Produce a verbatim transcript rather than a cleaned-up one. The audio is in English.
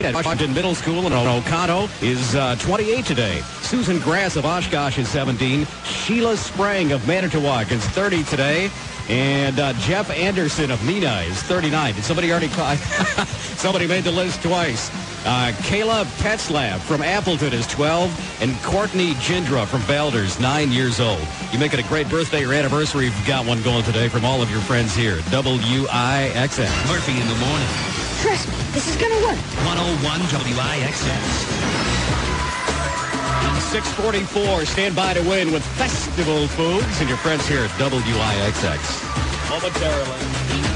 At Washington Middle School in Ocado is uh, twenty-eight today. Susan Grass of Oshkosh is seventeen. Sheila Sprang of Manitowoc is thirty today. And uh, Jeff Anderson of Nina is thirty-nine. Did somebody already call? Somebody made the list twice. Uh, Kayla Petzlab from Appleton is twelve. And Courtney Gindra from Balders, nine years old. You make it a great birthday or anniversary. You've got one going today from all of your friends here. W I X X. Murphy in the morning. Trust me, this is going to work. one oh one W I X X. six forty-four, stand by to win with Festival Foods and your friends here at W I X X. Momentarily.